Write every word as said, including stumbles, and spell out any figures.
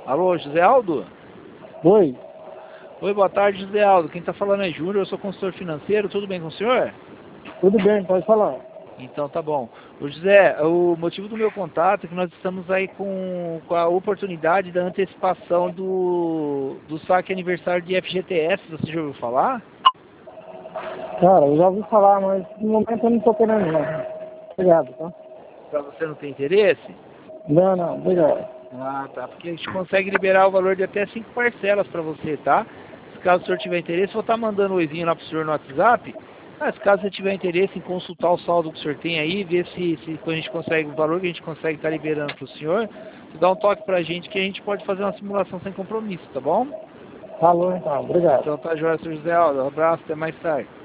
Alô, José Aldo? Oi. Oi, boa tarde, José Aldo. Quem está falando é Júnior, eu sou consultor financeiro. Tudo bem com o senhor? Tudo bem, pode falar. Então tá bom. Ô, José, o motivo do meu contato é que nós estamos aí com, com a oportunidade da antecipação do, do saque aniversário de F G T S. Você já ouviu falar? Cara, eu já ouvi falar, mas no momento eu não tô querendo não. Obrigado, tá? Para você não ter interesse? Não, não, obrigado. Ah, tá. Porque a gente consegue liberar o valor de até cinco parcelas para você, tá? Se caso o senhor tiver interesse, eu vou estar mandando um oizinho lá pro senhor no WhatsApp. Mas caso você tiver interesse em consultar o saldo que o senhor tem aí, ver se, se a gente consegue, o valor que a gente consegue estar liberando para o senhor, você dá um toque pra gente que a gente pode fazer uma simulação sem compromisso, tá bom? Falou então, obrigado. Então tá, joia, senhor José Aldo. Um abraço, até mais tarde.